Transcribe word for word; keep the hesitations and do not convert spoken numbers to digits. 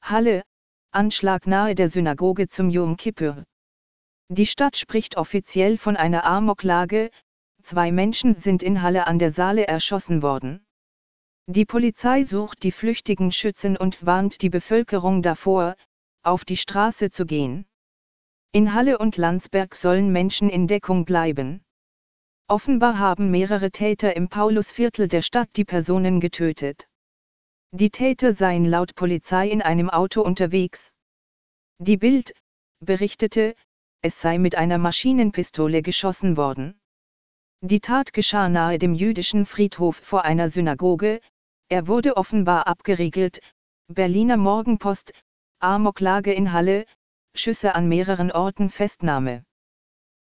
Halle, Anschlag nahe der Synagoge zum Jom Kippur. Die Stadt spricht offiziell von einer Amoklage, zwei Menschen sind in Halle an der Saale erschossen worden. Die Polizei sucht die flüchtigen Schützen und warnt die Bevölkerung davor, auf die Straße zu gehen. In Halle und Landsberg sollen Menschen in Deckung bleiben. Offenbar haben mehrere Täter im Paulusviertel der Stadt die Personen getötet. Die Täter seien laut Polizei in einem Auto unterwegs. Die Bild berichtete, es sei mit einer Maschinenpistole geschossen worden. Die Tat geschah nahe dem jüdischen Friedhof vor einer Synagoge, er wurde offenbar abgeriegelt. Berliner Morgenpost, Amoklage in Halle, Schüsse an mehreren Orten, Festnahme.